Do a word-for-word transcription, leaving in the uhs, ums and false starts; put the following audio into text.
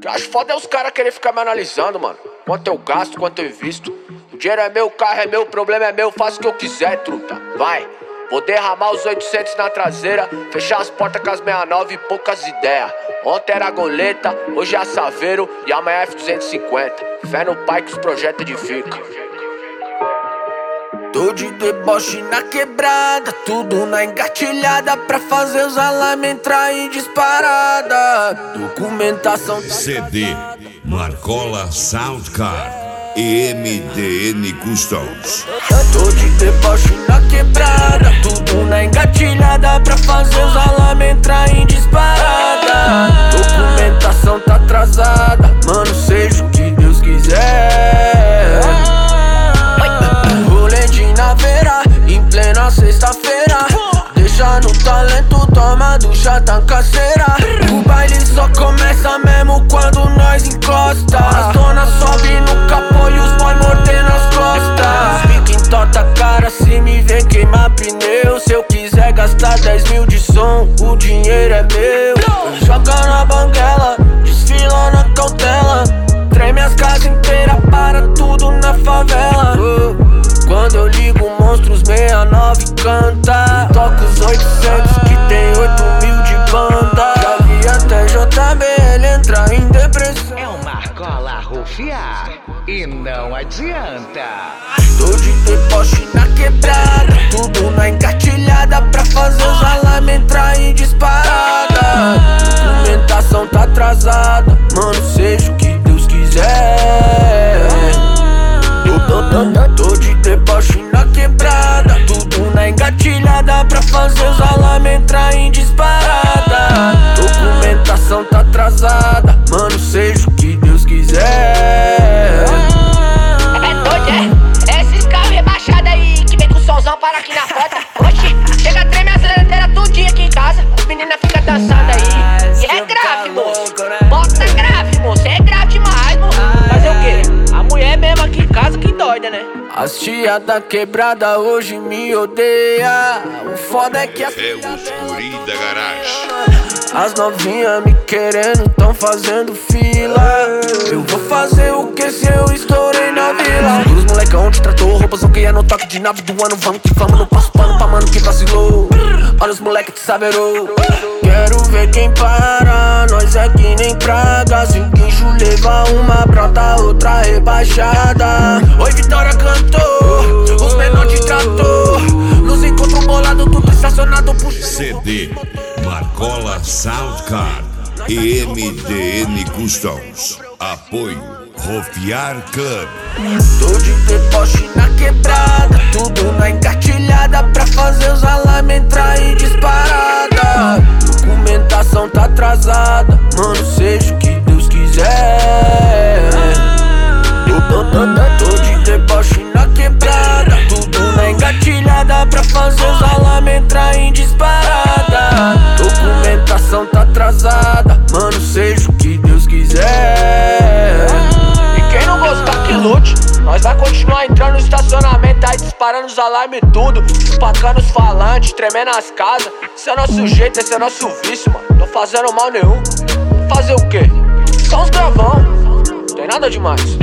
que eu acho foda é os caras querer ficar me analisando, mano. Quanto eu gasto, quanto eu invisto. O dinheiro é meu, o carro é meu, o problema é meu, faço o que eu quiser, truta. Vai. Vou derramar os oitocentos na traseira, fechar as portas com as sessenta e nove e poucas ideias. Ontem era goleta, hoje é a Saveiro e amanhã é F duzentos e cinquenta. Fé no pai que os projetos edificam. Tô de deboche na quebrada, tudo na engatilhada pra fazer os alarmes entrar em disparada. Documentação C D Marcola Soundcard e M D N Customs. Tô de deboche na quebrada, tudo na engatilhada pra fazer os alarmes entrar em disparada. Documentação tá atrasada, mano, seja o que Deus quiser. Rolê de naveira, em plena sexta-feira. Deixa no talento, toma ducha, tá canseira. O baile só começa mesmo quando nós encosta. As donas sobe no capô e os boy mordendo as costas. Fica em torta a cara se me vê queimar pneu. Se eu quiser gastar dez mil de som, o dinheiro é meu. Joga na banguela, desfila na cautela. Treme as casas inteiras, para tudo na favela. Quando eu ligo Monstros sessenta e nove canta. Toco os oitocentos que tem oito mil de banda. Já vi até J B L entrar em depressão. É o Marcola rufiar e não adianta. Tô de deboche na quebrada, tudo na engatilhada pra fazer os alarmes entrar em disparada. Documentação tá atrasada, mano, seja o que Deus quiser. Tô de deboche na quebrada, tudo na engatilhada pra fazer os alarmes entrar em disparada. Documentação tá atrasada, mano, seja o que Deus quiser. É doido, é? Esses carros rebaixados aí que vem com o somzão para aqui na porta. Oxi, chega a tremer as leteiras tudinho aqui em casa. As meninas ficam dançando aí. E é grave, moço. Bota grave, moço. É grave demais, moço. Fazer o quê? A mulher mesmo aqui em casa que doida, né? As tia da quebrada hoje me odeia. O foda é que a É os guri da garagem. as novinhas me querendo, tão fazendo fila. Eu vou fazer o que se eu estourei na vila? Os molecão te tratou, roupas ok, é no toque de nave do ano. Vamos que vamos, não passo pano pra mano que vacilou. Olha os moleque que saberou. Quero ver quem para, nós é que nem praga. Se o guincho leva uma, brota outra rebaixada. Oi, Vitória cantou, os menor te tratou. Nos encontros bolado, tudo estacionado, puxa. C D Marcola Soundcard e M D N Customs. Apoio Rufiar Club. Tô de deboche na quebrada, tudo na engatilhada pra fazer os alarmes entrar em disparada. Documentação tá atrasada, mano, seja o que Deus quiser. Tô de deboche na quebrada, tudo na engatilhada pra fazer os alarmes entrar em disparada. Documentação tá atrasada, mano, seja o que Deus quiser. E quem não gostar que lute, nós vai continuar entrando no estacionamento aí, disparando os alarmes e tudo, espacando os falantes, tremendo as casas. Esse é nosso jeito, esse é nosso vício, mano. Tô fazendo mal nenhum. Fazer o quê? Só uns gravão, não tem nada demais.